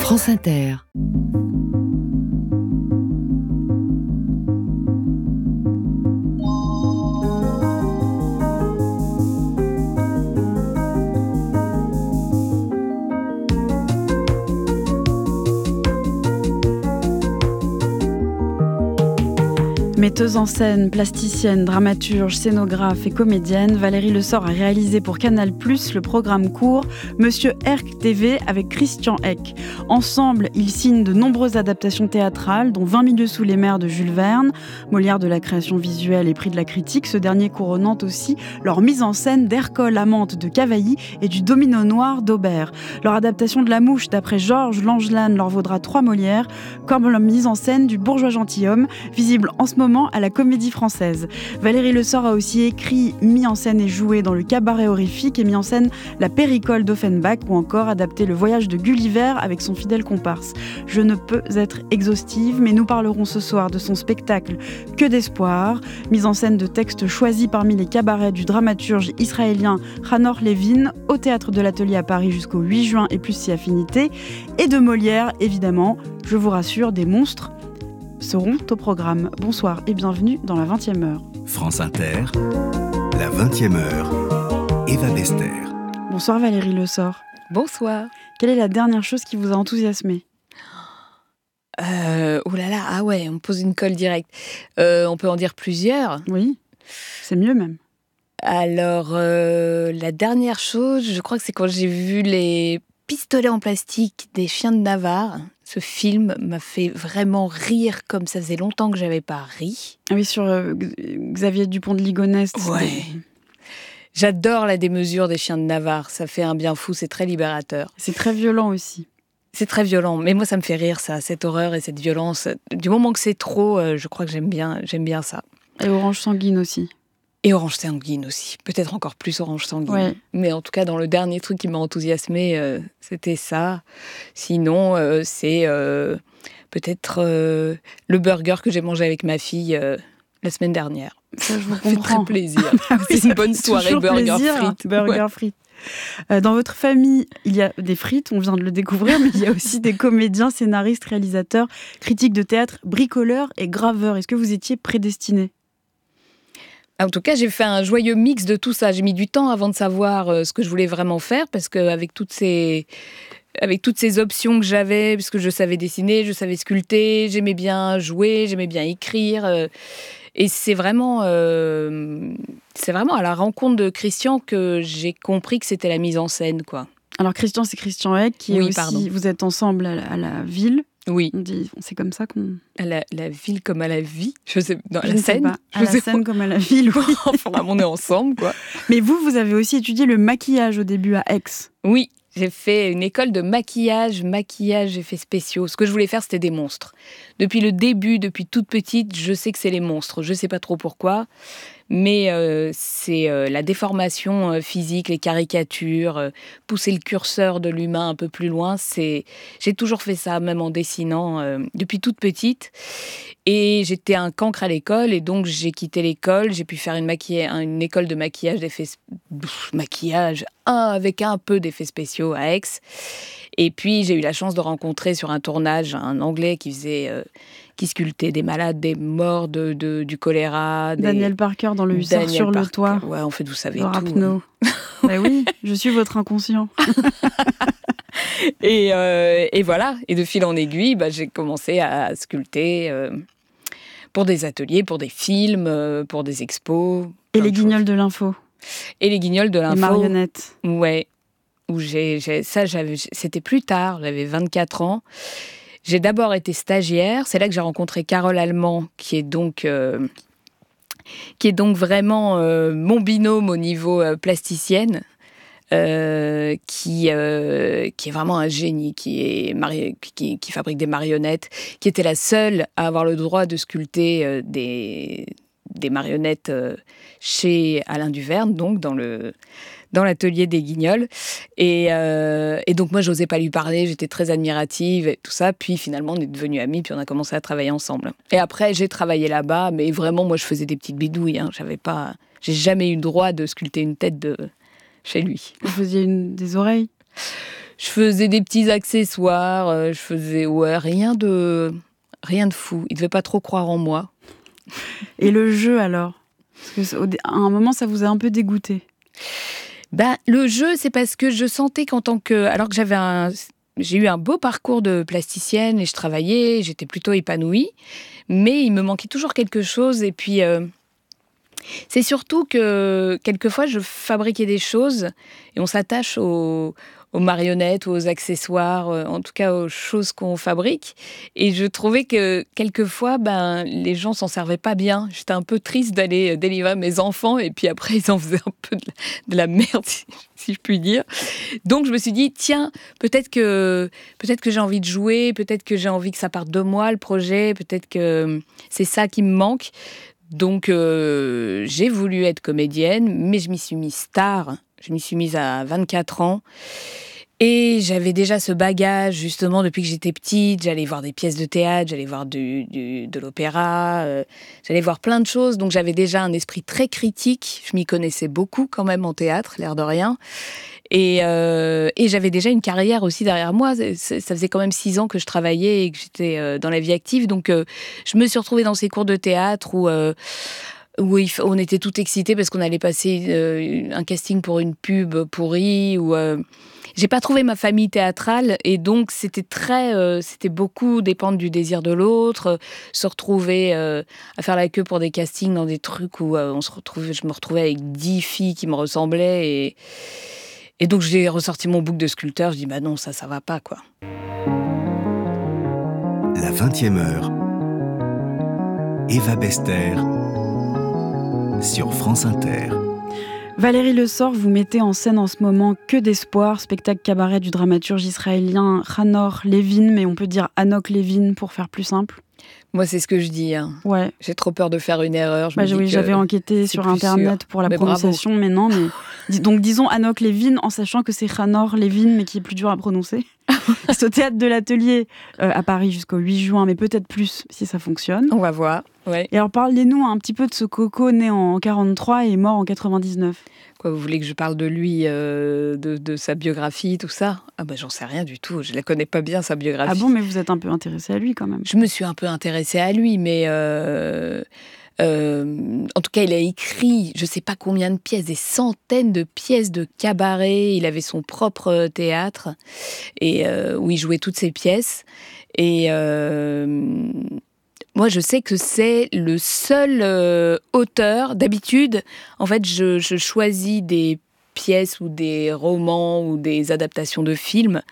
France Inter. Metteuse en scène, plasticienne, dramaturge, scénographe et comédienne, Valérie Lessort a réalisé pour Canal+, le programme court Monsieur Herc TV avec Christian Eck. Ensemble, ils signent de nombreuses adaptations théâtrales, dont 20 milieux sous les mers de Jules Verne, Molière de la création visuelle et prix de la critique, ce dernier couronnant aussi leur mise en scène d'Hercole Amante de Cavailly et du Domino noir d'Aubert. Leur adaptation de La Mouche d'après Georges Langelan leur vaudra 3 Molières, comme leur mise en scène du Bourgeois gentilhomme, visible en ce moment à la Comédie Française. Valérie Lessort a aussi écrit, mis en scène et joué dans le Cabaret Horrifique et mis en scène La Péricole d'Offenbach ou encore adapté Le Voyage de Gulliver avec son fidèle comparse. Je ne peux être exhaustive, mais nous parlerons ce soir de son spectacle Que d'espoir, mise en scène de textes choisis parmi les cabarets du dramaturge israélien Hanor Levin au Théâtre de l'Atelier à Paris jusqu'au 8 juin et plus si affinité, et de Molière évidemment, je vous rassure, des monstres seront au programme. Bonsoir et bienvenue dans la 20e heure. France Inter, la 20e heure, Eva Bester. Bonsoir Valérie Lessort. Bonsoir. Quelle est la dernière chose qui vous a enthousiasmé ? Oh là là, ah ouais, on me pose une colle directe. On peut en dire plusieurs. Oui, c'est mieux même. Alors, la dernière chose, je crois que c'est quand j'ai vu les pistolets en plastique des chiens de Navarre. Ce film m'a fait vraiment rire comme ça faisait longtemps que j'avais pas ri. Ah oui, sur Xavier Dupont de Ligonnès. Ouais. J'adore la démesure des chiens de Navarre. Ça fait un bien fou, c'est très libérateur. C'est très violent aussi. C'est très violent, mais moi ça me fait rire ça, cette horreur et cette violence. Du moment que c'est trop, je crois que j'aime bien ça. Et Orange Sanguine aussi. Et Orange Sanguine aussi, peut-être encore plus Orange Sanguine. Ouais. Mais en tout cas, dans le dernier truc qui m'a enthousiasmée, c'était ça. Sinon, c'est peut-être le burger que j'ai mangé avec ma fille la semaine dernière. Ça, je vous Ça fait comprends. très plaisir. Ah oui, c'est une bonne soirée burger frites. Burger frites. Dans votre famille, il y a des frites, on vient de le découvrir, mais il y a aussi des comédiens, scénaristes, réalisateurs, critiques de théâtre, bricoleurs et graveurs. Est-ce que vous étiez prédestinés ? En tout cas, j'ai fait un joyeux mix de tout ça. J'ai mis du temps avant de savoir ce que je voulais vraiment faire, parce qu'avec toutes ces options que j'avais, puisque je savais dessiner, je savais sculpter, j'aimais bien jouer, j'aimais bien écrire. Et c'est vraiment à la rencontre de Christian que j'ai compris que c'était la mise en scène, quoi. Alors Christian, c'est Christian Eck, qui est aussi... Pardon. Vous êtes ensemble à la ville. Oui. C'est comme ça qu'on... À la ville comme à la vie. Je sais, dans je la ne sais scène. Pas. À la scène comme à la ville, oui. Enfin, on est ensemble, quoi. Mais vous avez aussi étudié le maquillage au début à Aix. Oui, j'ai fait une école de maquillage, effets spéciaux. Ce que je voulais faire, c'était des monstres. Depuis le début, depuis toute petite, je sais que c'est les monstres. Je ne sais pas trop pourquoi. Mais c'est la déformation physique, les caricatures, pousser le curseur de l'humain un peu plus loin. J'ai toujours fait ça, même en dessinant, depuis toute petite. Et j'étais un cancre à l'école, et donc j'ai quitté l'école. J'ai pu faire une école de maquillage, avec un peu d'effets spéciaux à Aix. Et puis j'ai eu la chance de rencontrer sur un tournage un Anglais qui sculptait des malades, des morts du choléra. Daniel Parker dans le Hussard sur le toit. Ouais, en fait, vous savez tout. Rapno. Ben oui, je suis votre inconscient. Et voilà. Et de fil en aiguille, j'ai commencé à sculpter pour des ateliers, pour des films, pour des expos. Et les guignols de l'info. Et les guignols de l'info. Les marionnettes. Ouais. C'était plus tard, j'avais 24 ans. J'ai d'abord été stagiaire. C'est là que j'ai rencontré Carole Allemand, qui est donc vraiment mon binôme au niveau plasticienne, qui est vraiment un génie, qui fabrique des marionnettes, qui était la seule à avoir le droit de sculpter des marionnettes chez Alain Duverne, donc dans l'atelier des Guignols. Et donc, moi, j'osais pas lui parler, j'étais très admirative et tout ça. Puis, finalement, on est devenus amis, puis on a commencé à travailler ensemble. Et après, j'ai travaillé là-bas, mais vraiment, moi, je faisais des petites bidouilles. J'ai jamais eu le droit de sculpter une tête chez lui. Vous faisiez des oreilles ? Je faisais des petits accessoires, je faisais rien de fou. Il devait pas trop croire en moi. Et le jeu alors? Parce qu'à un moment, ça vous a un peu dégoûté. Le jeu, c'est parce que je sentais alors que j'ai eu un beau parcours de plasticienne et je travaillais, j'étais plutôt épanouie, mais il me manquait toujours quelque chose. Et puis, c'est surtout que quelquefois, je fabriquais des choses et on s'attache aux marionnettes, aux accessoires, en tout cas aux choses qu'on fabrique. Et je trouvais que quelquefois, les gens s'en servaient pas bien. J'étais un peu triste d'aller délivrer mes enfants et puis après, ils en faisaient un peu de la merde, si je puis dire. Donc, je me suis dit, tiens, peut-être que j'ai envie de jouer, peut-être que j'ai envie que ça parte de moi, le projet, peut-être que c'est ça qui me manque. Donc, j'ai voulu être comédienne, mais je m'y suis mise tard. Je m'y suis mise à 24 ans. Et j'avais déjà ce bagage, justement, depuis que j'étais petite. J'allais voir des pièces de théâtre, j'allais voir de l'opéra, j'allais voir plein de choses. Donc, j'avais déjà un esprit très critique. Je m'y connaissais beaucoup, quand même, en théâtre, l'air de rien. Et j'avais déjà une carrière aussi derrière moi. Ça faisait quand même 6 ans que je travaillais et que j'étais dans la vie active. Donc, je me suis retrouvée dans ces cours de théâtre où on était tout excités parce qu'on allait passer un casting pour une pub pourrie. J'ai pas trouvé ma famille théâtrale et donc c'était beaucoup dépendre du désir de l'autre, se retrouver à faire la queue pour des castings dans des trucs où je me retrouvais avec 10 filles qui me ressemblaient et donc j'ai ressorti mon bouc de sculpteur. Je dis non, ça va pas quoi. La 20e heure. Eva Bester sur France Inter. Valérie Lessort, vous mettez en scène en ce moment Que d'espoir, spectacle cabaret du dramaturge israélien Hanor Levin, mais on peut dire Hanok Levin pour faire plus simple. Moi, c'est ce que je dis. Ouais. J'ai trop peur de faire une erreur. J'avais enquêté sur Internet pour la prononciation, mais non. Donc disons Hanok Levin en sachant que c'est Hanor Levin, mais qui est plus dur à prononcer. C'est au Théâtre de l'Atelier à Paris jusqu'au 8 juin, mais peut-être plus si ça fonctionne. On va voir. Ouais. Et alors parlez-nous un petit peu de ce Coco né en 43 et mort en 99. Quoi, vous voulez que je parle de lui, de sa biographie, tout ça ? J'en sais rien du tout. Je la connais pas bien, sa biographie. Ah bon, mais vous êtes un peu intéressée à lui quand même. Je me suis un peu intéressée à lui, mais en tout cas, il a écrit, je sais pas combien de pièces, des centaines de pièces de cabaret. Il avait son propre théâtre et où il jouait toutes ses pièces. Et moi, je sais que c'est le seul auteur. D'habitude, en fait, je choisis des pièces ou des romans ou des adaptations de films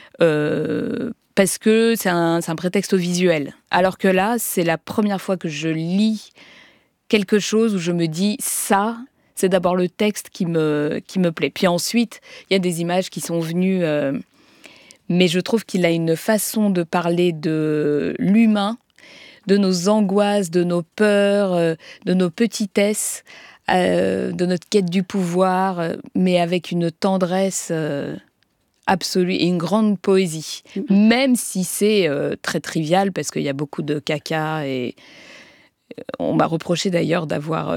parce que c'est un prétexte au visuel. Alors que là, c'est la première fois que je lis quelque chose où je me dis ça, c'est d'abord le texte qui me plaît. Puis ensuite, il y a des images qui sont venues, mais je trouve qu'il a une façon de parler de l'humain, de nos angoisses, de nos peurs, de nos petitesses, de notre quête du pouvoir, mais avec une tendresse absolue et une grande poésie. Même si c'est très trivial, parce qu'il y a beaucoup de caca et on m'a reproché d'ailleurs d'avoir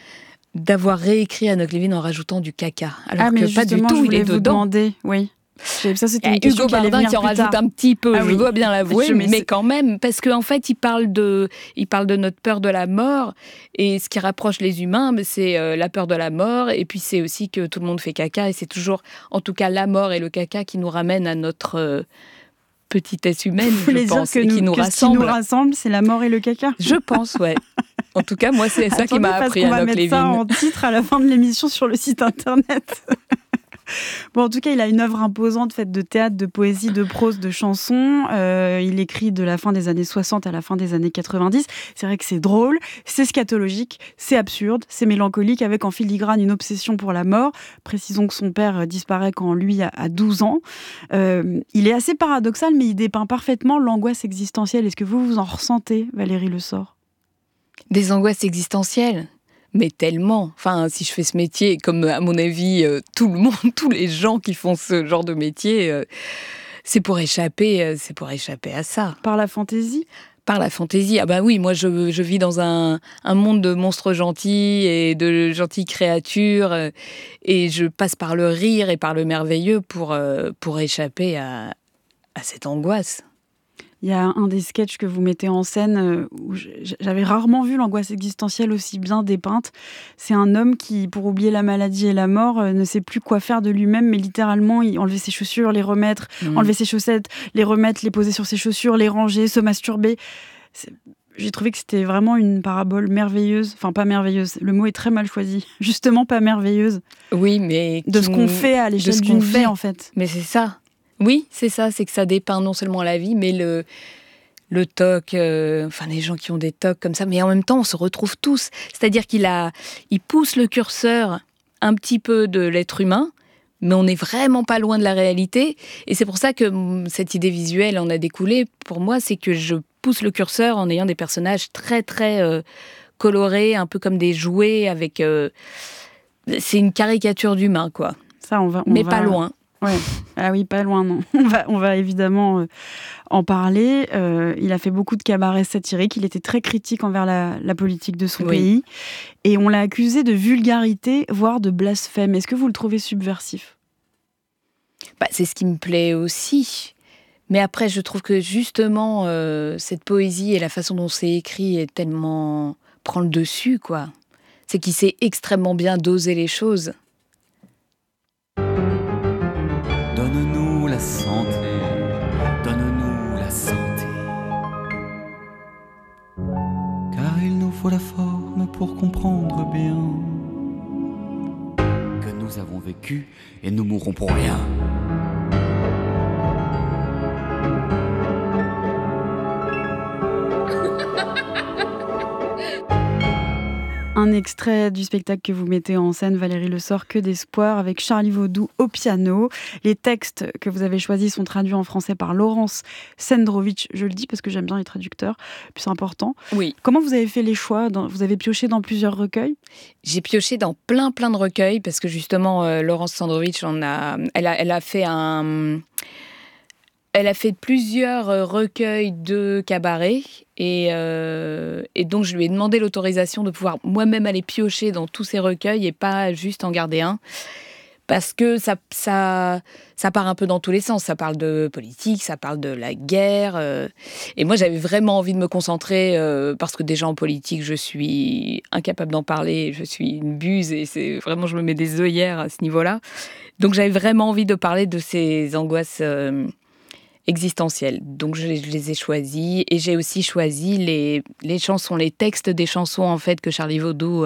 réécrit Hanok Levin en rajoutant du caca. Alors que pas du tout, il est dedans. Demander, oui. Ça, c'était une question Hugo Bardin qui en rajoute un petit peu, je dois bien l'avouer, mais quand même, parce qu'en fait, il parle de notre peur de la mort, et ce qui rapproche les humains, c'est la peur de la mort, et puis c'est aussi que tout le monde fait caca, et c'est toujours, en tout cas, la mort et le caca qui nous ramènent à notre petitesse humaine, je pense, et qui nous rassemble. Ce qui nous rassemble, c'est la mort et le caca. Je pense, ouais. En tout cas, moi, c'est ça qui m'a appris Hanok Levin. On va mettre ça en titre à la fin de l'émission sur le site internet. Bon, en tout cas, il a une œuvre imposante faite de théâtre, de poésie, de prose, de chansons. Il écrit de la fin des années 60 à la fin des années 90. C'est vrai que c'est drôle, c'est scatologique, c'est absurde, c'est mélancolique, avec en filigrane une obsession pour la mort. Précisons que son père disparaît quand lui a 12 ans. Il est assez paradoxal, mais il dépeint parfaitement l'angoisse existentielle. Est-ce que vous en ressentez, Valérie Lessort ? Des angoisses existentielles ? Mais tellement. Enfin, si je fais ce métier, comme à mon avis, tout le monde, tous les gens qui font ce genre de métier, c'est pour échapper à ça. Par la fantaisie ? Par la fantaisie. Ah bah oui, moi je vis dans un monde de monstres gentils et de gentilles créatures et je passe par le rire et par le merveilleux pour échapper à cette angoisse. Il y a un des sketchs que vous mettez en scène où j'avais rarement vu l'angoisse existentielle aussi bien dépeinte. C'est un homme qui, pour oublier la maladie et la mort, ne sait plus quoi faire de lui-même, mais littéralement, il enlevait ses chaussures, les remettre, enlever ses chaussettes, les remettre, les poser sur ses chaussures, les ranger, se masturber. J'ai trouvé que c'était vraiment une parabole merveilleuse. Enfin, pas merveilleuse, le mot est très mal choisi. Justement, pas merveilleuse. Oui, mais... De ce qu'on fait à l'échelle d'une vie, en fait. Mais c'est ça. Oui, c'est ça, c'est que ça dépeint non seulement la vie, mais le TOC, les gens qui ont des TOC comme ça, mais en même temps, on se retrouve tous. C'est-à-dire il pousse le curseur un petit peu de l'être humain, mais on n'est vraiment pas loin de la réalité. Et c'est pour ça que cette idée visuelle en a découlé, pour moi, c'est que je pousse le curseur en ayant des personnages très, très colorés, un peu comme des jouets, avec... c'est une caricature d'humain, quoi. Ça, on va pas loin. Ouais. Ah oui, pas loin, non. On va évidemment en parler. Il a fait beaucoup de cabarets satiriques. Il était très critique envers la politique de son pays. Et on l'a accusé de vulgarité, voire de blasphème. Est-ce que vous le trouvez subversif ? C'est ce qui me plaît aussi. Mais après, je trouve que justement, cette poésie et la façon dont c'est écrit est tellement... prend le dessus, quoi. C'est qu'il sait extrêmement bien doser les choses. Donne-nous la santé, donne-nous la santé. Car il nous faut la forme pour comprendre bien que nous avons vécu et nous mourrons pour rien. Un extrait du spectacle que vous mettez en scène, Valérie Le Sort, Que d'espoir, avec Charlie Vaudou au piano. Les textes que vous avez choisis sont traduits en français par Laurence Sendrovitch. Je le dis parce que j'aime bien les traducteurs, puis c'est important. Oui. Comment vous avez fait les choix ? Vous avez pioché dans plusieurs recueils ? J'ai pioché dans plein de recueils parce que justement, Laurence Sendrovitch, elle a fait Elle a fait plusieurs recueils de cabaret et donc je lui ai demandé l'autorisation de pouvoir moi-même aller piocher dans tous ces recueils et pas juste en garder un. Parce que ça part un peu dans tous les sens. Ça parle de politique, ça parle de la guerre. Et moi, j'avais vraiment envie de me concentrer parce que déjà en politique, je suis incapable d'en parler. Je suis une buse et c'est vraiment, je me mets des œillères à ce niveau-là. Donc j'avais vraiment envie de parler de ces angoisses existentielles. Donc je les ai choisis et j'ai aussi choisi les chansons, les textes des chansons en fait que Charlie Vaudou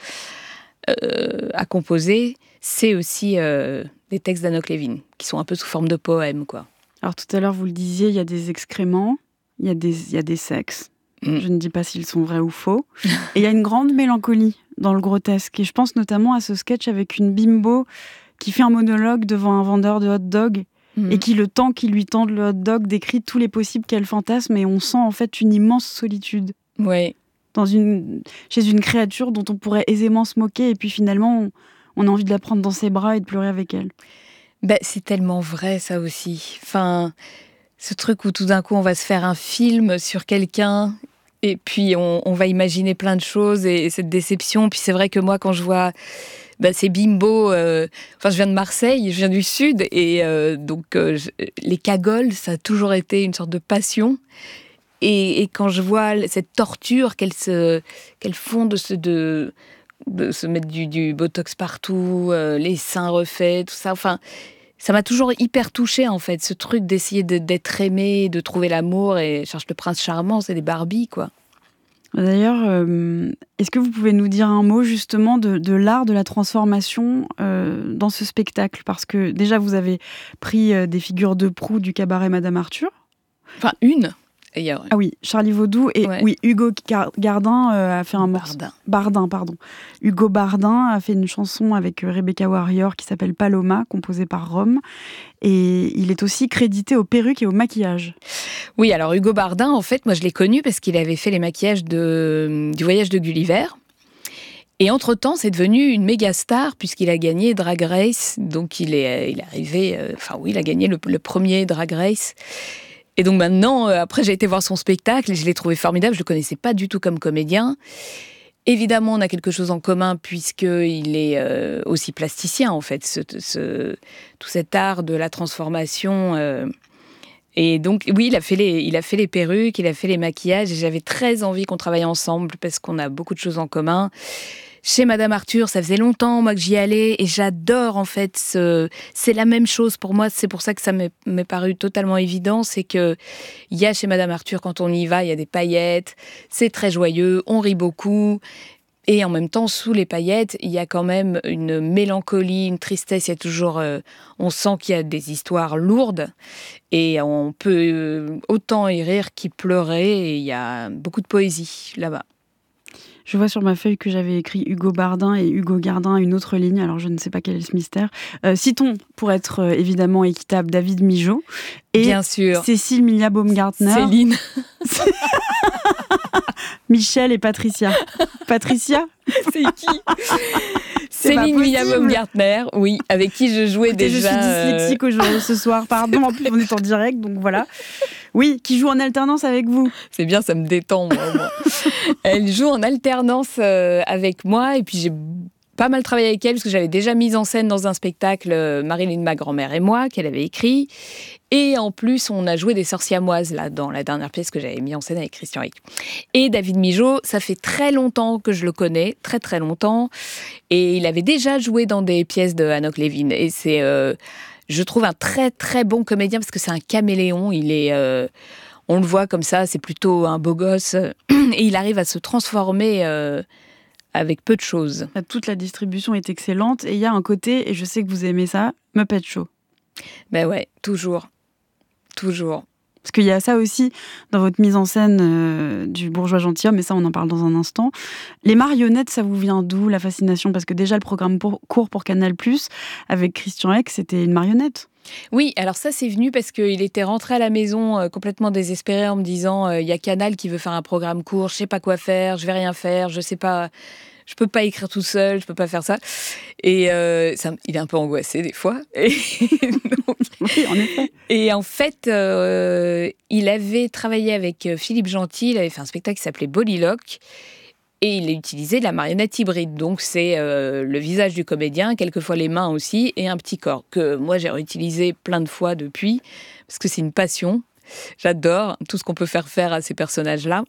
a composées. C'est aussi des textes d'Anouk Levin qui sont un peu sous forme de poèmes, quoi. Alors tout à l'heure vous le disiez, il y a des excréments, il y a des sexes. Je ne dis pas s'ils sont vrais ou faux. Et il y a une grande mélancolie dans le grotesque. Et je pense notamment à ce sketch avec une bimbo qui fait un monologue devant un vendeur de hot-dog. Et qui, le temps qu'il lui tende le hot-dog, décrit tous les possibles qu'elle fantasme, et on sent en fait une immense solitude. Ouais. Chez une créature dont on pourrait aisément se moquer, et puis finalement, on a envie de la prendre dans ses bras et de pleurer avec elle. C'est tellement vrai, ça aussi. Enfin, ce truc où tout d'un coup, on va se faire un film sur quelqu'un, et puis on va imaginer plein de choses, et cette déception. Puis c'est vrai que moi, quand je vois... ces bimbos, je viens de Marseille, je viens du Sud, et les cagoles, ça a toujours été une sorte de passion. Et quand je vois cette torture qu'elles font de se mettre du botox partout, les seins refaits, tout ça, enfin, ça m'a toujours hyper touchée, en fait, ce truc d'essayer d'être aimé, de trouver l'amour, et cherche le prince charmant, c'est des Barbies, quoi. D'ailleurs, est-ce que vous pouvez nous dire un mot justement de l'art de la transformation dans ce spectacle ? Parce que déjà, vous avez pris des figures de proue du cabaret Madame Arthur. Enfin, une. Ah oui, Charlie Vaudou et ouais. Oui, Hugo Gardin a fait un morceau. Bardin, pardon. Hugo Bardin a fait une chanson avec Rebecca Warrior qui s'appelle Paloma, composée par Rome. Et il est aussi crédité aux perruques et au maquillage. Oui, alors Hugo Bardin, en fait, moi je l'ai connu parce qu'il avait fait les maquillages du voyage de Gulliver. Et entre-temps, c'est devenu une méga star puisqu'il a gagné Drag Race. Donc il est arrivé... il a gagné le premier Drag Race. Et donc maintenant, après, j'ai été voir son spectacle et je l'ai trouvé formidable. Je le connaissais pas du tout comme comédien. Évidemment, on a quelque chose en commun puisqu'il est aussi plasticien, en fait, tout cet art de la transformation. Et donc, oui, il a fait les perruques, il a fait les maquillages, et j'avais très envie qu'on travaille ensemble parce qu'on a beaucoup de choses en commun. Chez Madame Arthur, ça faisait longtemps, moi, que j'y allais, et j'adore, en fait, c'est la même chose pour moi. C'est pour ça que ça m'est paru totalement évident, c'est que il y a chez Madame Arthur, quand on y va, il y a des paillettes, c'est très joyeux, on rit beaucoup. Et en même temps, sous les paillettes, il y a quand même une mélancolie, une tristesse. Il y a toujours, on sent qu'il y a des histoires lourdes, et on peut autant y rire qu'y pleurer. Et il y a beaucoup de poésie là-bas. Je vois sur ma feuille que j'avais écrit Hugo Bardin et Hugo Gardin, une autre ligne, alors je ne sais pas quel est ce mystère. Citons, pour être évidemment équitable, David Migeot et bien sûr. Cécile Milia Baumgartner. Céline. Michel et Patricia. Patricia ? C'est qui ? Céline Milia Baumgartner, oui, avec qui je jouais déjà. Je suis dyslexique aujourd'hui, ce soir, pardon, en plus on est en direct, donc voilà. Oui, qui joue en alternance avec vous. C'est bien, ça me détend, moi. Elle joue en alternance avec moi, et puis j'ai pas mal travaillé avec elle, parce que j'avais déjà mis en scène dans un spectacle Marilyn, ma grand-mère et moi, qu'elle avait écrit. Et en plus, on a joué des sœurs siamoises, là, dans la dernière pièce que j'avais mis en scène avec Christian Eck. Et David Migeot, ça fait très longtemps que je le connais, très très longtemps. Et il avait déjà joué dans des pièces de Hanoch Levin. Et c'est, je trouve, un très très bon comédien, parce que c'est un caméléon. Il est... on le voit comme ça, c'est plutôt un beau gosse. Et il arrive à se transformer... avec peu de choses. Toute la distribution est excellente. Et il y a un côté, et je sais que vous aimez ça, Muppet Show. Ben ouais, toujours. Toujours. Parce qu'il y a ça aussi dans votre mise en scène du bourgeois gentilhomme, mais ça on en parle dans un instant. Les marionnettes, ça vous vient d'où, la fascination ? Parce que déjà le programme court pour Canal+, avec Christian Eck, c'était une marionnette. Oui, alors ça c'est venu parce qu'il était rentré à la maison complètement désespéré en me disant il y a Canal qui veut faire un programme court, je sais pas quoi faire, je vais rien faire, je sais pas, je peux pas écrire tout seul, je peux pas faire ça. Et il est un peu angoissé des fois. Et donc, oui, en effet. Et en fait, il avait travaillé avec Philippe Gentil, il avait fait un spectacle qui s'appelait Bollylock. Et il a utilisé de la marionnette hybride. Donc, c'est le visage du comédien, quelquefois les mains aussi, et un petit corps, que moi, j'ai réutilisé plein de fois depuis, parce que c'est une passion. J'adore tout ce qu'on peut faire à ces personnages-là.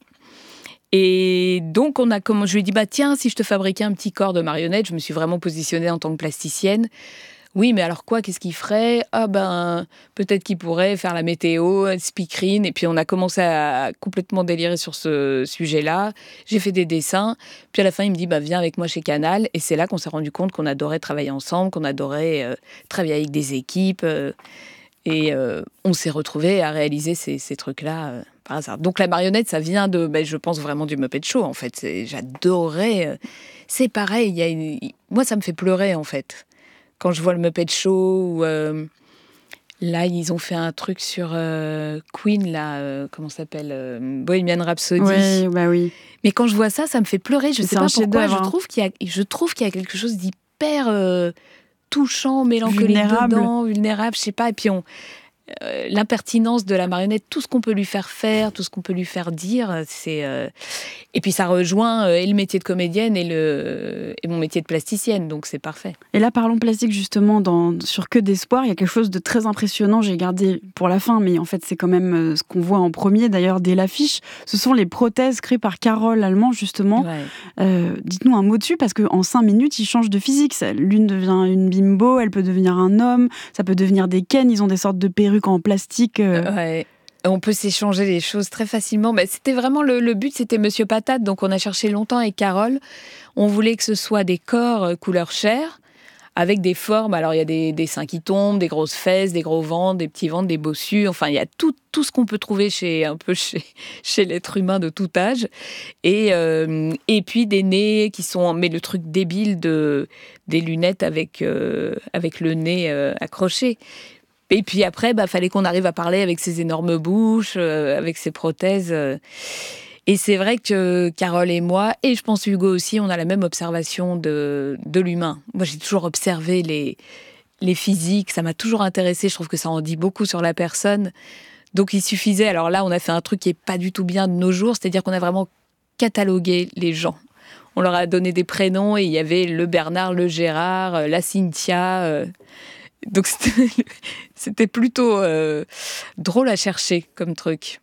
Et donc, je lui ai dit, tiens, si je te fabriquais un petit corps de marionnette, je me suis vraiment positionnée en tant que plasticienne. Oui, mais alors quoi ? Qu'est-ce qu'il ferait ? Peut-être qu'il pourrait faire la météo, un speakerine. Et puis on a commencé à complètement délirer sur ce sujet-là. J'ai fait des dessins. Puis à la fin, il me dit, viens avec moi chez Canal. Et c'est là qu'on s'est rendu compte qu'on adorait travailler ensemble, qu'on adorait travailler avec des équipes. Et on s'est retrouvés à réaliser ces trucs-là par hasard. Donc la marionnette, ça vient de, je pense vraiment du Muppet Show, en fait. J'adorais. C'est pareil, moi, ça me fait pleurer, en fait. Quand je vois le Muppet Show, là, ils ont fait un truc sur Queen, là, comment ça s'appelle Bohemian Rhapsody. Oui, oui. Mais quand je vois ça, ça me fait pleurer. Je ne sais pas pourquoi. Je trouve qu'il y a quelque chose d'hyper touchant, mélancolique dedans, vulnérable, je sais pas. Et puis l'impertinence de la marionnette, tout ce qu'on peut lui faire faire, tout ce qu'on peut lui faire dire, c'est... Et puis ça rejoint et le métier de comédienne et mon métier de plasticienne, donc c'est parfait. Et là, parlons plastique justement, sur Que d'espoir, il y a quelque chose de très impressionnant, j'ai gardé pour la fin, mais en fait c'est quand même ce qu'on voit en premier, d'ailleurs, dès l'affiche. Ce sont les prothèses créées par Carole Allemand, justement. Ouais. Dites-nous un mot dessus, parce qu'en 5 minutes, ils changent de physique. L'une devient une bimbo, elle peut devenir un homme, ça peut devenir des Ken, ils ont des sortes de perruques en plastique. Ouais. On peut s'échanger les choses très facilement. C'était vraiment le but, c'était Monsieur Patate. Donc on a cherché longtemps avec Carole. On voulait que ce soit des corps couleur chair, avec des formes. Alors il y a des seins qui tombent, des grosses fesses, des gros ventres, des petits ventres, des bossus. Enfin, il y a tout ce qu'on peut trouver chez l'être humain de tout âge. Et puis des nez qui sont... Mais le truc débile des lunettes avec le nez accroché. Et puis après, fallait qu'on arrive à parler avec ses énormes bouches, avec ses prothèses. Et c'est vrai que Carole et moi, et je pense Hugo aussi, on a la même observation de l'humain. Moi, j'ai toujours observé les physiques, ça m'a toujours intéressée. Je trouve que ça en dit beaucoup sur la personne. Donc il suffisait, alors là on a fait un truc qui est pas du tout bien de nos jours, c'est-à-dire qu'on a vraiment catalogué les gens. On leur a donné des prénoms et il y avait le Bernard, le Gérard, la Cynthia. Donc c'était plutôt drôle à chercher comme truc.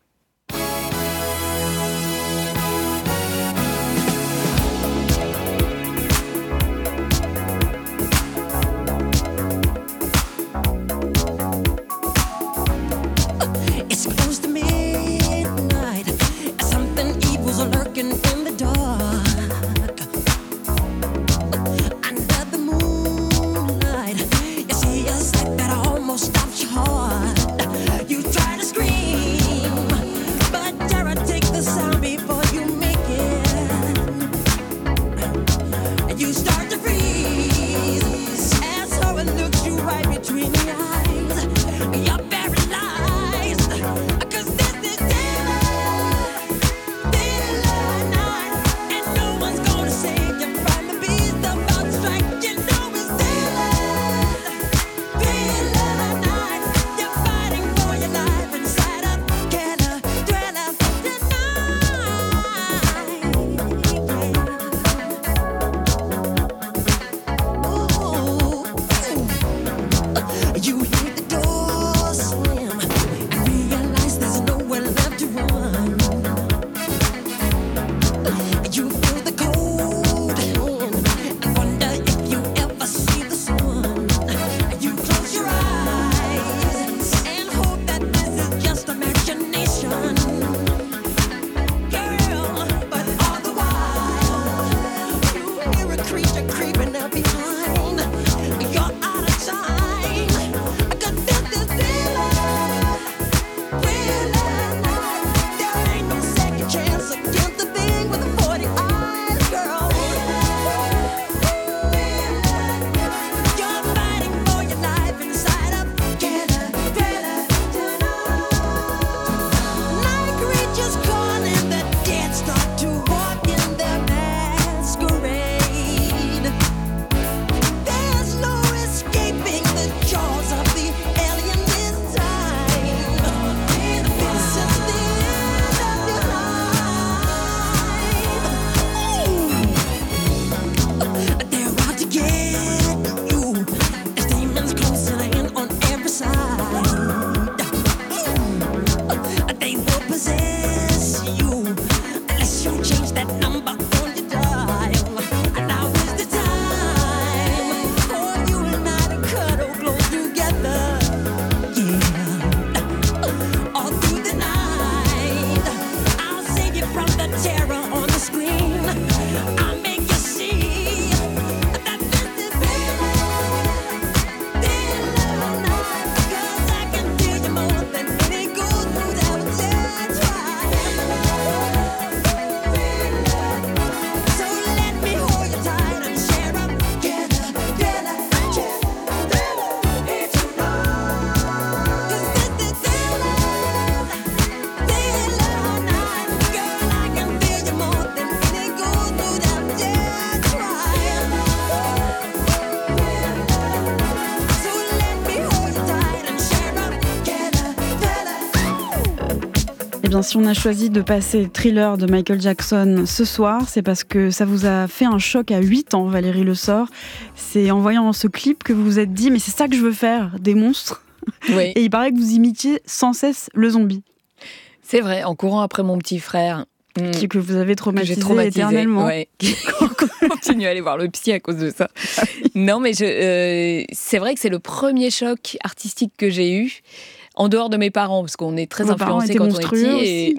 Eh bien, si on a choisi de passer Thriller de Michael Jackson ce soir, c'est parce que ça vous a fait un choc à 8 ans, Valérie Le Sort. C'est en voyant ce clip que vous vous êtes dit « mais c'est ça que je veux faire, des monstres ». Oui. Et il paraît que vous imitiez sans cesse le zombie. C'est vrai, en courant après mon petit frère. Que vous avez traumatisé éternellement. Ouais. On continue à aller voir le psy à cause de ça. Non, mais c'est vrai que c'est le premier choc artistique que j'ai eu, en dehors de mes parents, parce qu'on est très influencés quand on est petit. Et...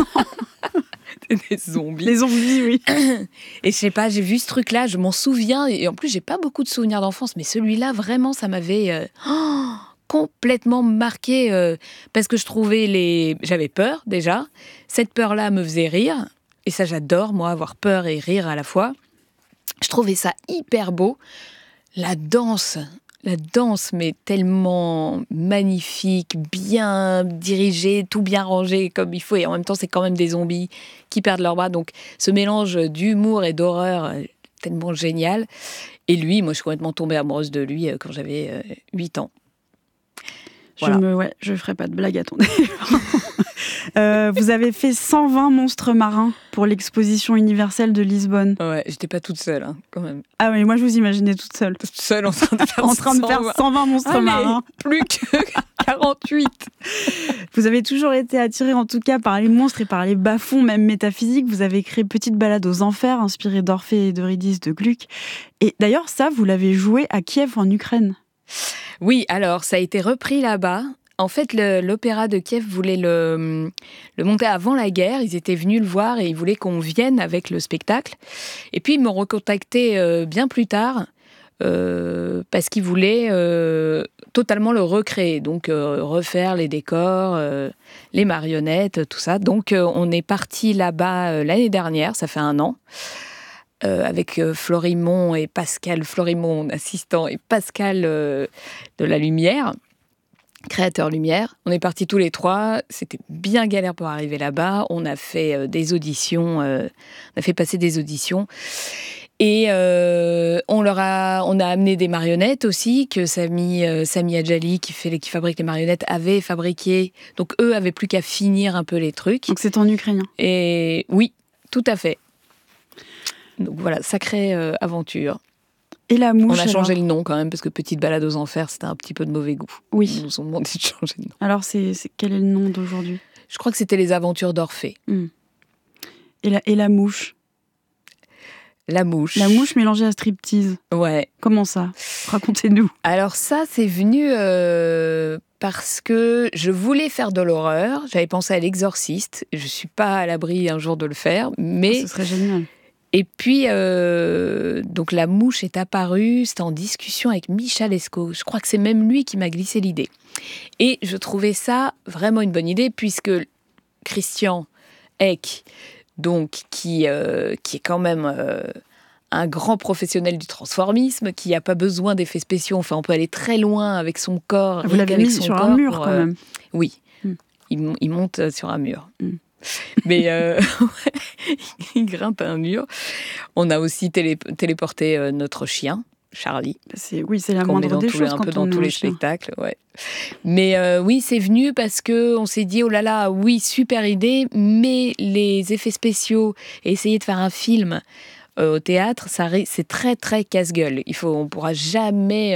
des zombies. Les zombies, oui. Et je sais pas, j'ai vu ce truc-là, je m'en souviens, et en plus, j'ai pas beaucoup de souvenirs d'enfance, mais celui-là, vraiment, ça m'avait complètement marqué, parce que je trouvais j'avais peur, déjà. Cette peur-là me faisait rire, et ça, j'adore, moi, avoir peur et rire à la fois. Je trouvais ça hyper beau. La danse, mais tellement magnifique, bien dirigée, tout bien rangé comme il faut. Et en même temps, c'est quand même des zombies qui perdent leurs bras. Donc, ce mélange d'humour et d'horreur, tellement génial. Et lui, moi, je suis complètement tombée amoureuse de lui quand j'avais 8 ans. Voilà. Je ferai pas de blague à ton vous avez fait 120 monstres marins pour l'exposition universelle de Lisbonne. Ouais, j'étais pas toute seule, quand même. Ah oui, moi je vous imaginais toute seule. Toute seule en train de faire, en train de faire 120 monstres marins. Plus que 48. Vous avez toujours été attiré en tout cas par les monstres et par les bas-fonds, même métaphysiques. Vous avez créé Petite balade aux enfers, inspirée d'Orphée et d'Eurydice de Gluck. Et d'ailleurs, ça, vous l'avez joué à Kiev, en Ukraine. Oui, alors ça a été repris là-bas. En fait, l'opéra de Kiev voulait le monter avant la guerre. Ils étaient venus le voir et ils voulaient qu'on vienne avec le spectacle. Et puis, ils m'ont recontacté bien plus tard parce qu'ils voulaient totalement le recréer. Donc, refaire les décors, les marionnettes, tout ça. Donc, on est parti là-bas l'année dernière, ça fait 1 an. Avec Florimond et Pascal, Florimond, mon assistant, et Pascal de la Lumière, créateur Lumière. On est partis tous les 3, c'était bien galère pour arriver là-bas. On a fait des auditions, on a fait passer des auditions. Et on a amené des marionnettes aussi, que Sami Adjali, qui fabrique les marionnettes, avait fabriqué. Donc eux avaient plus qu'à finir un peu les trucs. Donc c'est en ukrainien. Et oui, tout à fait. Donc voilà, sacrée aventure. Et la mouche, on a changé le nom quand même, parce que Petite balade aux enfers, c'était un petit peu de mauvais goût. Oui. Ils nous ont demandé de changer de nom. Alors, quel est le nom d'aujourd'hui ? Je crois que c'était Les Aventures d'Orphée. Et la mouche ? La mouche. La mouche mélangée à striptease. Ouais. Comment ça ? Racontez-nous. Alors ça, c'est venu parce que je voulais faire de l'horreur. J'avais pensé à L'Exorciste. Je ne suis pas à l'abri un jour de le faire, mais... Ce serait génial. Et puis, donc la mouche est apparue, c'était en discussion avec Michel Esco. Je crois que c'est même lui qui m'a glissé l'idée. Et je trouvais ça vraiment une bonne idée, puisque Christian Eck, donc, qui est quand même un grand professionnel du transformisme, qui n'a pas besoin d'effets spéciaux, enfin on peut aller très loin avec son corps. Vous l'avez mis sur un mur quand même. Oui, il monte sur un mur. Mais il grimpe un mur. On a aussi téléporté notre chien, Charlie. C'est la moindre des choses quand on est dans tous les spectacles. Ouais. Mais oui, c'est venu parce qu'on s'est dit, oh là là, oui, super idée, mais les effets spéciaux et essayer de faire un film au théâtre, c'est très très casse-gueule. On pourra jamais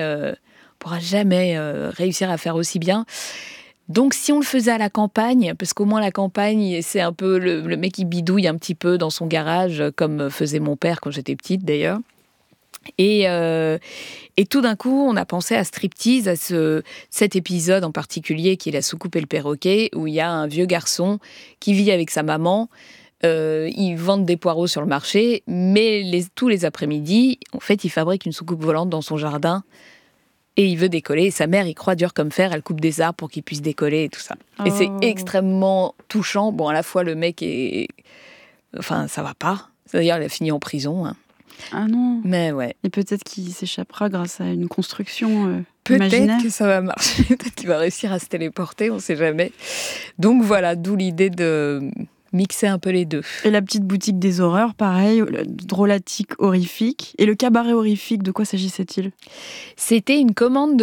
réussir à faire aussi bien. Donc, si on le faisait à la campagne, parce qu'au moins la campagne, c'est un peu le mec qui bidouille un petit peu dans son garage, comme faisait mon père quand j'étais petite d'ailleurs. Et tout d'un coup, on a pensé à Striptease, à cet épisode en particulier qui est La soucoupe et le perroquet, où il y a un vieux garçon qui vit avec sa maman. Ils vendent des poireaux sur le marché, mais tous les après-midi, en fait, il fabrique une soucoupe volante dans son jardin. Et il veut décoller, et sa mère y croit dur comme fer, elle coupe des arbres pour qu'il puisse décoller et tout ça. Et c'est extrêmement touchant. Bon, à la fois, le mec Enfin, ça va pas. D'ailleurs, il a fini en prison. Hein. Ah non. Mais ouais. Et peut-être qu'il s'échappera grâce à une construction imaginaire. Peut-être que ça va marcher. Peut-être qu'il va réussir à se téléporter, on sait jamais. Donc voilà, d'où l'idée de mixer un peu les deux. Et la petite boutique des horreurs, pareil, drôlatique horrifique. Et le cabaret horrifique, de quoi s'agissait-il ? C'était une commande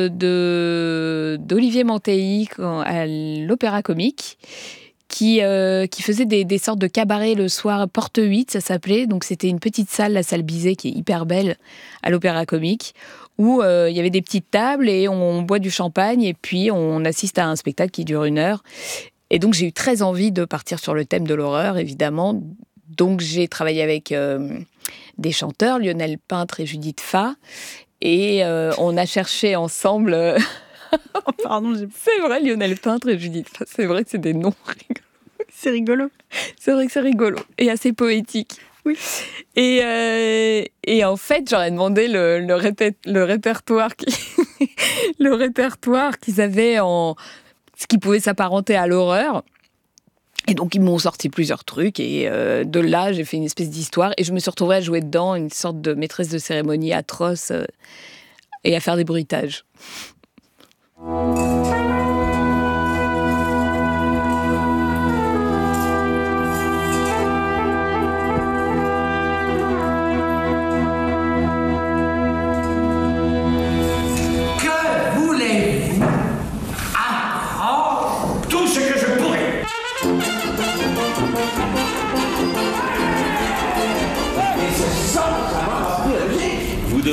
d'Olivier Mantéi à l'Opéra Comique qui faisait des sortes de cabarets le soir, Porte 8, ça s'appelait. Donc c'était une petite salle, la salle Bizet, qui est hyper belle, à l'Opéra Comique, où il y avait des petites tables et on boit du champagne et puis on assiste à un spectacle qui dure 1 heure. Et donc, j'ai eu très envie de partir sur le thème de l'horreur, évidemment. Donc, j'ai travaillé avec des chanteurs, Lionel Peintre et Judith Fa. Et on a cherché ensemble... Oh, pardon, C'est vrai, Lionel Peintre et Judith Fa. C'est vrai que c'est des noms rigolos. C'est rigolo. C'est vrai que c'est rigolo et assez poétique. Oui. Et en fait, j'aurais demandé le répertoire le répertoire qu'ils avaient ce qui pouvait s'apparenter à l'horreur. Et donc, ils m'ont sorti plusieurs trucs. Et de là, j'ai fait une espèce d'histoire. Et je me suis retrouvée à jouer dedans, une sorte de maîtresse de cérémonie atroce et à faire des bruitages.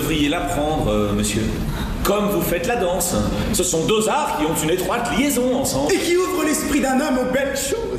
devriez l'apprendre, monsieur. Comme vous faites la danse. Ce sont 2 arts qui ont une étroite liaison ensemble. Et qui ouvrent l'esprit d'un homme aux belles choses.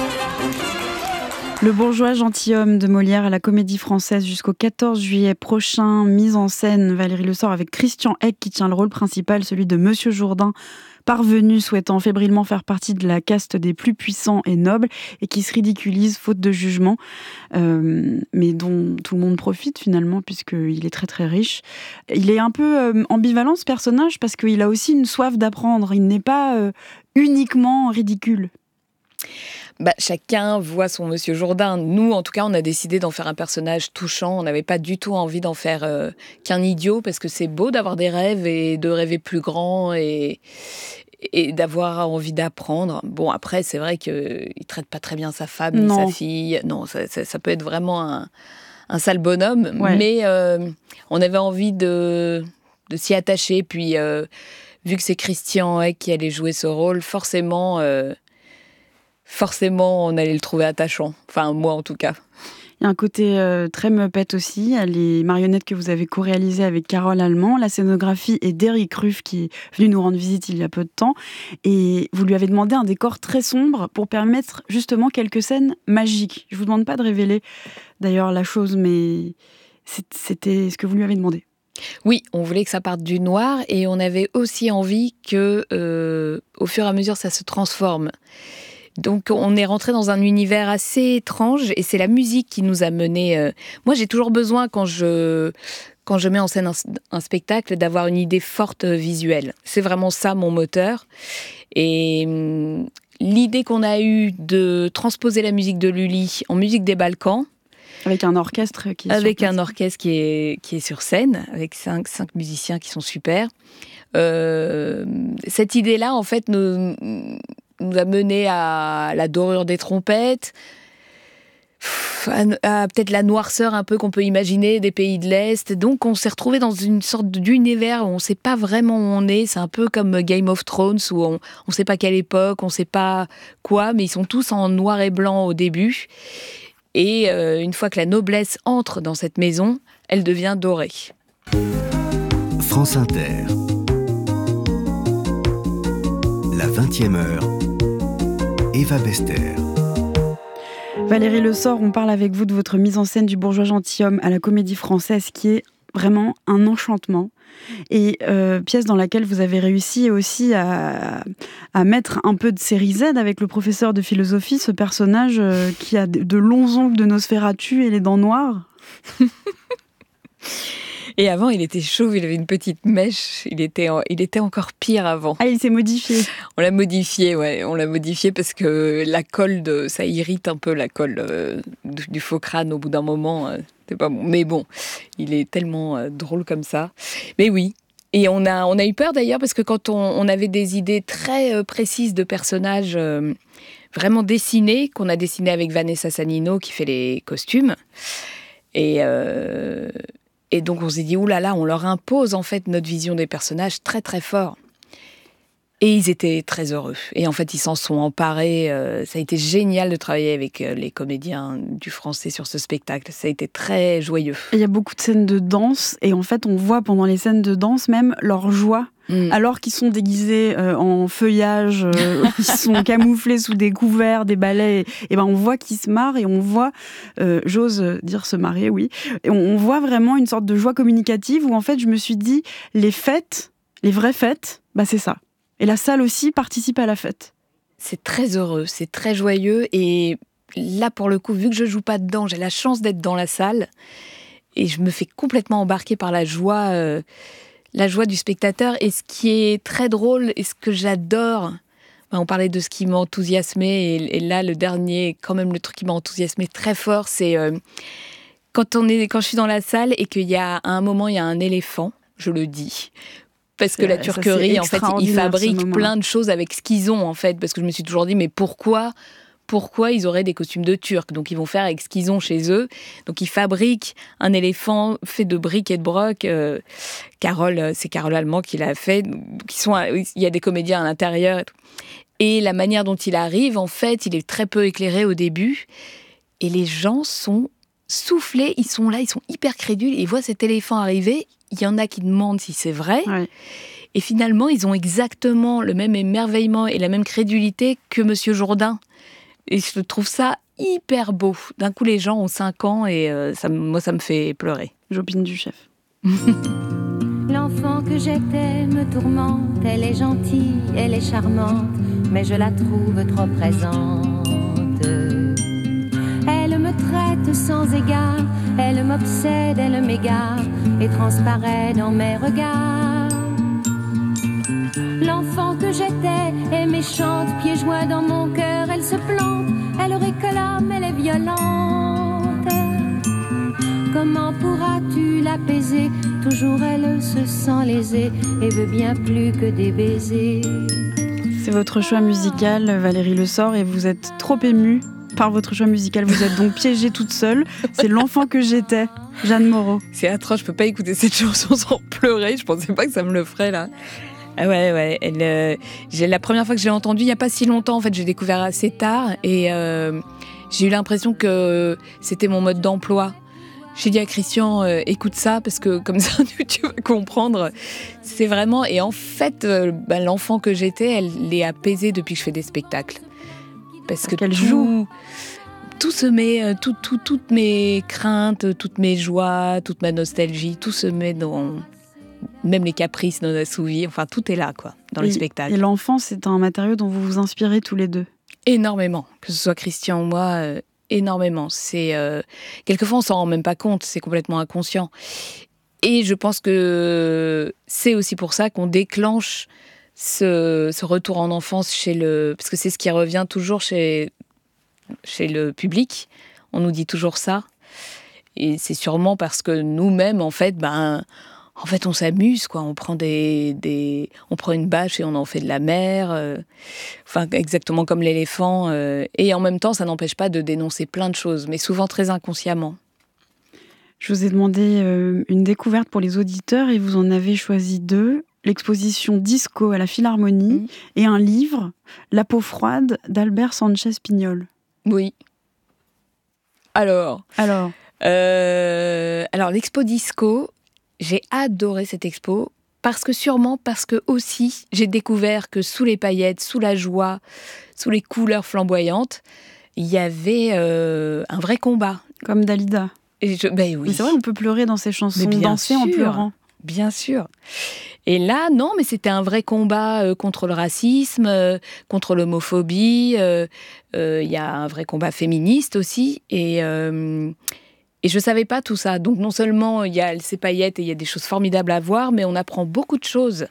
Le bourgeois gentilhomme de Molière à la Comédie Française jusqu'au 14 juillet prochain. Mise en scène Valérie Le Sort avec Christian Eck qui tient le rôle principal, celui de Monsieur Jourdain, parvenu souhaitant fébrilement faire partie de la caste des plus puissants et nobles et qui se ridiculise faute de jugement, mais dont tout le monde profite finalement puisqu'il est très très riche. Il est un peu ambivalent ce personnage parce qu'il a aussi une soif d'apprendre. Il n'est pas uniquement ridicule. Chacun voit son Monsieur Jourdain. Nous, en tout cas, on a décidé d'en faire un personnage touchant. On n'avait pas du tout envie d'en faire qu'un idiot, parce que c'est beau d'avoir des rêves et de rêver plus grand et d'avoir envie d'apprendre. Bon, après, c'est vrai qu'il ne traite pas très bien sa femme ni sa fille. Non, ça peut être vraiment un sale bonhomme. Ouais. Mais on avait envie de s'y attacher. Puis, vu que c'est Christian Eck qui allait jouer ce rôle, forcément, on allait le trouver attachant. Enfin, moi, en tout cas. Il y a un côté très Muppet aussi. Il y a les marionnettes que vous avez co-réalisées avec Carole Allemand. La scénographie est d'Éric Ruff qui est venu nous rendre visite il y a peu de temps. Et vous lui avez demandé un décor très sombre pour permettre justement quelques scènes magiques. Je ne vous demande pas de révéler d'ailleurs la chose, mais c'était ce que vous lui avez demandé. Oui, on voulait que ça parte du noir et on avait aussi envie que, au fur et à mesure, ça se transforme. Donc on est rentré dans un univers assez étrange et c'est la musique qui nous a menés. Moi j'ai toujours besoin quand je mets en scène un spectacle d'avoir une idée forte visuelle. C'est vraiment ça mon moteur. Et l'idée qu'on a eue de transposer la musique de Lully en musique des Balkans. Avec un orchestre qui est sur scène, avec cinq musiciens qui sont super. Cette idée-là en fait nous a mené à la dorure des trompettes, à peut-être la noirceur un peu qu'on peut imaginer des pays de l'Est. Donc on s'est retrouvé dans une sorte d'univers où on ne sait pas vraiment où on est. C'est un peu comme Game of Thrones où on ne sait pas quelle époque, on ne sait pas quoi, mais ils sont tous en noir et blanc au début. Et une fois que la noblesse entre dans cette maison, elle devient dorée. France Inter. La 20e heure. Eva Bester. Valérie Le Sort, on parle avec vous de votre mise en scène du bourgeois gentilhomme à la Comédie Française qui est vraiment un enchantement. Et pièce dans laquelle vous avez réussi aussi à mettre un peu de série Z avec le professeur de philosophie, ce personnage qui a de longs ongles de Nosferatu et les dents noires. Et avant, il était chauve, il avait une petite mèche. Il était encore pire avant. Ah, il s'est modifié. On l'a modifié parce que la colle, ça irrite un peu la colle du faux crâne au bout d'un moment. C'est pas bon. Mais bon, il est tellement drôle comme ça. Mais oui. Et on a eu peur d'ailleurs parce que quand on avait des idées très précises de personnages vraiment dessinés, qu'on a dessinés avec Vanessa Sanino qui fait les costumes. Et donc on s'est dit, oulala, on leur impose en fait notre vision des personnages très très fort. Et ils étaient très heureux. Et en fait, ils s'en sont emparés. Ça a été génial de travailler avec les comédiens du Français sur ce spectacle. Ça a été très joyeux. Il y a beaucoup de scènes de danse. Et en fait, on voit pendant les scènes de danse même leur joie. Alors qu'ils sont déguisés en feuillage, ils sont camouflés sous des couverts, des balais, et ben on voit qu'ils se marrent et on voit, j'ose dire se marrer, oui, et on voit vraiment une sorte de joie communicative où en fait je me suis dit, les fêtes, les vraies fêtes, bah c'est ça. Et la salle aussi participe à la fête. C'est très heureux, c'est très joyeux et là pour le coup, vu que je joue pas dedans, j'ai la chance d'être dans la salle et je me fais complètement embarquer par la joie du spectateur. Et ce qui est très drôle et ce que j'adore, on parlait de ce qui m'a enthousiasmé et là le dernier, quand même le truc qui m'a enthousiasmé très fort, c'est quand je suis dans la salle et qu'il y a à un moment il y a un éléphant, je le dis. Parce que la turquerie, en fait, ils fabriquent plein de choses avec ce qu'ils ont, en fait. Parce que je me suis toujours dit, mais pourquoi ils auraient des costumes de Turcs? Donc, ils vont faire avec ce qu'ils ont chez eux. Donc, ils fabriquent un éléphant fait de briques et de broc. C'est Carole Allemand qui l'a fait. Il y a des comédiens à l'intérieur. Et la manière dont il arrive, en fait, il est très peu éclairé au début. Et les gens sont soufflés. Ils sont là, ils sont hyper crédules. Ils voient cet éléphant arriver. il y en a qui demandent si c'est vrai. Ouais. Et finalement, ils ont exactement le même émerveillement et la même crédulité que Monsieur Jourdain. Et je trouve ça hyper beau. D'un coup, les gens ont 5 ans et moi, ça me fait pleurer. Jopine du chef. L'enfant que j'étais me tourmente, elle est gentille, elle est charmante, mais je la trouve trop présente. Elle me traite sans égard, elle m'obsède, elle m'égare et transparaît dans mes regards. L'enfant que j'étais est méchante, pieds joints dans mon cœur, elle se plante, elle réclame, elle est violente. Comment pourras-tu l'apaiser? Toujours elle se sent lésée et veut bien plus que des baisers. C'est votre choix musical, Valérie Le Sort, et vous êtes trop émue par votre choix musical. Vous êtes donc piégée toute seule. C'est l'enfant que j'étais, Jeanne Moreau. C'est atroce, je peux pas écouter cette chanson sans pleurer. Je pensais pas que ça me le ferait là. Ah ouais. La première fois que je l'ai entendue, il y a pas si longtemps, en fait, j'ai découvert assez tard et j'ai eu l'impression que c'était mon mode d'emploi. J'ai dit à Christian, écoute ça, parce que comme ça, tu vas comprendre. C'est vraiment... Et en fait, l'enfant que j'étais, elle l'est apaisée depuis que je fais des spectacles. Parce que qu'elle joue. Tout se met, toutes mes craintes, toutes mes joies, toute ma nostalgie, tout se met dans... Même les caprices non assouvis, enfin, tout est là, quoi, dans les spectacles. Et l'enfant, c'est un matériau dont vous vous inspirez tous les deux. Énormément, que ce soit Christian ou moi... énormément. C'est quelquefois on s'en rend même pas compte, c'est complètement inconscient. Et je pense que c'est aussi pour ça qu'on déclenche ce retour en enfance parce que c'est ce qui revient toujours chez le public. On nous dit toujours ça. Et c'est sûrement parce que nous-mêmes, en fait, on s'amuse, quoi. On prend on prend une bâche et on en fait de la mer. Exactement comme l'éléphant. Et en même temps, ça n'empêche pas de dénoncer plein de choses, mais souvent très inconsciemment. Je vous ai demandé une découverte pour les auditeurs et vous en avez choisi 2. L'exposition Disco à la Philharmonie et un livre, La peau froide, d'Albert Sanchez-Pignol. Oui. Alors, l'expo Disco... J'ai adoré cette expo parce que aussi j'ai découvert que sous les paillettes, sous la joie, sous les couleurs flamboyantes, il y avait un vrai combat. Comme Dalida. Oui. Mais c'est vrai, on peut pleurer dans ces chansons, danser en pleurant. Bien sûr. Et là, non, mais c'était un vrai combat contre le racisme, contre l'homophobie. Il y a un vrai combat féministe aussi. Et je ne savais pas tout ça. Donc non seulement il y a ces paillettes et il y a des choses formidables à voir, mais on apprend beaucoup de choses.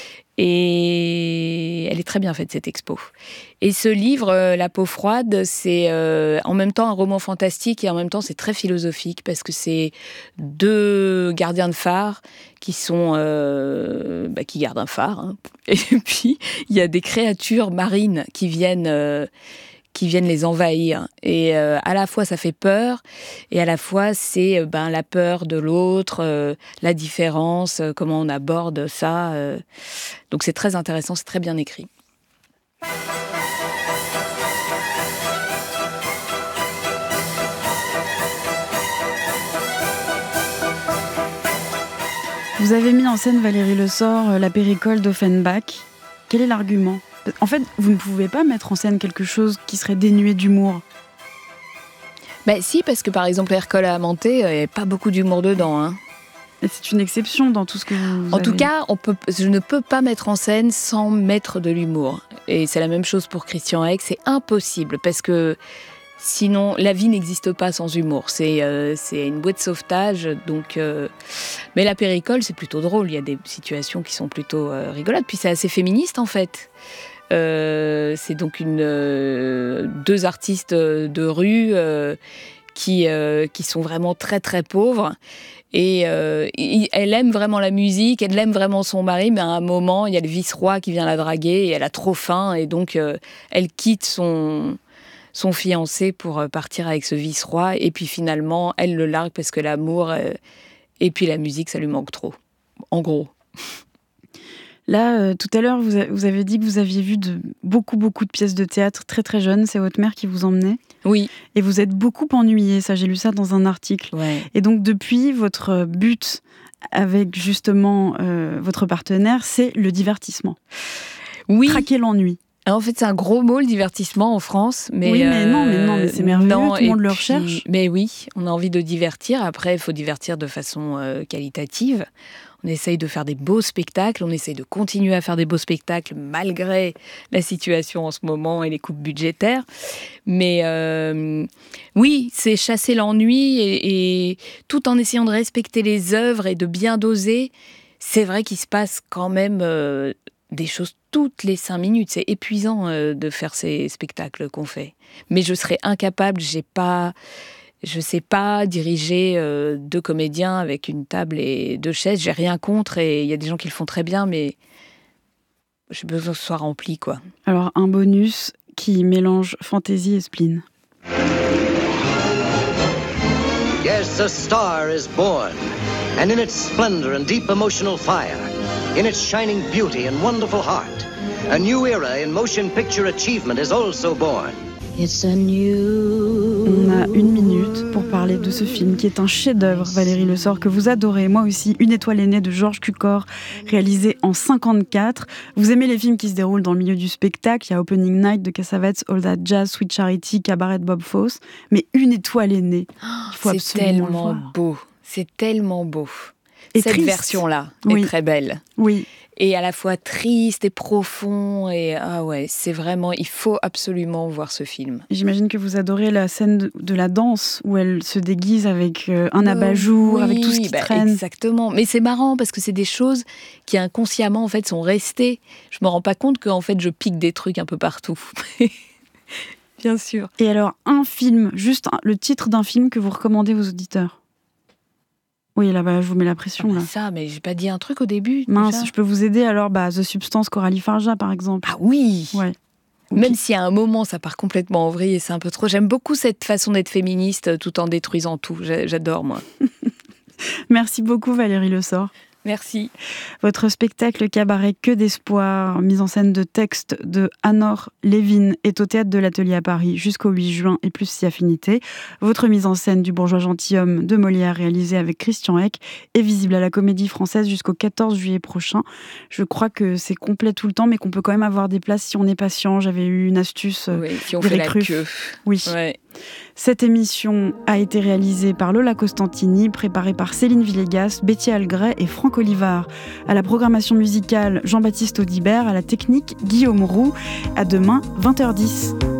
Et elle est très bien faite, cette expo. Et ce livre, La peau froide, c'est en même temps un roman fantastique et en même temps c'est très philosophique parce que c'est 2 gardiens de phare qui gardent un phare. Hein. Et puis, il y a des créatures marines qui viennent les envahir. Et à la fois, ça fait peur, et à la fois, c'est la peur de l'autre, la différence, comment on aborde ça. Donc c'est très intéressant, c'est très bien écrit. Vous avez mis en scène, Valérie Le Sort, la péricole d'Offenbach. Quel est l'argument ? En fait, vous ne pouvez pas mettre en scène quelque chose qui serait dénué d'humour. Si, parce que par exemple, Ercole à Amanté, il n'y a pas beaucoup d'humour dedans. Hein. Et c'est une exception dans tout ce que vous En tout cas, je ne peux pas mettre en scène sans mettre de l'humour. Et c'est la même chose pour Christian Eck, c'est impossible, parce que sinon, la vie n'existe pas sans humour. C'est une bouée de sauvetage, donc... Mais la péricole, c'est plutôt drôle, il y a des situations qui sont plutôt rigolotes, puis c'est assez féministe en fait. C'est donc 2 artistes de rue qui sont vraiment très très pauvres et elle aime vraiment la musique, elle aime vraiment son mari, mais à un moment il y a le vice-roi qui vient la draguer et elle a trop faim et donc elle quitte son fiancé pour partir avec ce vice-roi et puis finalement elle le largue parce que l'amour et puis la musique ça lui manque trop, en gros. Là, tout à l'heure, vous avez dit que vous aviez vu beaucoup de pièces de théâtre très très jeunes. C'est votre mère qui vous emmenait. Oui. Et vous êtes beaucoup ennuyée, ça, j'ai lu ça dans un article. Ouais. Et donc depuis, votre but avec justement votre partenaire, c'est le divertissement. Oui. Traquer l'ennui. En fait, c'est un gros mot, le divertissement en France. Mais oui, mais mais c'est merveilleux, tout le monde le recherche. Mais oui, on a envie de divertir. Après, il faut divertir de façon qualitative. On essaye de faire des beaux spectacles, on essaye de continuer à faire des beaux spectacles malgré la situation en ce moment et les coupes budgétaires. Mais oui, c'est chasser l'ennui et tout en essayant de respecter les œuvres et de bien doser. C'est vrai qu'il se passe quand même des choses toutes les 5 minutes. C'est épuisant de faire ces spectacles qu'on fait. Mais je serais incapable, je sais pas diriger 2 comédiens avec une table et 2 chaises. J'ai rien contre et il y a des gens qui le font très bien, mais j'ai besoin que ce soit rempli, quoi. Alors, un bonus qui mélange fantaisie et spleen. Yes, a star is born, and in its splendor and deep emotional fire, in its shining beauty and wonderful heart, a new era in motion picture achievement is also born. On a 1 minute pour parler de ce film qui est un chef-d'œuvre, Valérie Le Sort, que vous adorez, moi aussi, Une étoile aînée de Georges Cukor, réalisé en 1954. Vous aimez les films qui se déroulent dans le milieu du spectacle, il y a Opening Night de Cassavetes, All That Jazz, Sweet Charity, Cabaret de Bob Fosse, mais Une étoile aînée, il faut absolument le voir. C'est tellement beau. Et cette triste. Version-là Oui. est très belle. Oui. Et à la fois triste et profond. Et c'est vraiment, il faut absolument voir ce film. J'imagine que vous adorez la scène de la danse où elle se déguise avec un abat-jour, oui, avec tout ce qui traîne. Exactement. Mais c'est marrant parce que c'est des choses qui inconsciemment en fait sont restées. Je me rends pas compte que en fait je pique des trucs un peu partout. Bien sûr. Et alors un film, le titre d'un film que vous recommandez aux auditeurs. Oui, là, je vous mets la pression. Là. Ça, mais j'ai pas dit un truc au début. Mince, déjà. je peux vous aider alors The Substance, Coralie Farja, par exemple. Ah oui. Ouais. Okay. Même si à un moment, ça part complètement en vrille et c'est un peu trop. J'aime beaucoup cette façon d'être féministe tout en détruisant tout. J'adore, moi. Merci beaucoup, Valérie Le Sort. Merci. Votre spectacle Cabaret Que d'espoir, mise en scène de texte de Anor Lévin, est au Théâtre de l'Atelier à Paris jusqu'au 8 juin et plus si affinité. Votre mise en scène du Bourgeois gentilhomme de Molière, réalisée avec Christian Eck, est visible à la Comédie Française jusqu'au 14 juillet prochain. Je crois que c'est complet tout le temps, mais qu'on peut quand même avoir des places si on est patient. J'avais eu une astuce. Oui, si on fait la queue. Oui. Ouais. Cette émission a été réalisée par Lola Costantini, préparée par Céline Villegas, Betty Algret et Franck Olivard. À la programmation musicale, Jean-Baptiste Audibert, à la technique, Guillaume Roux. À demain, 20h10.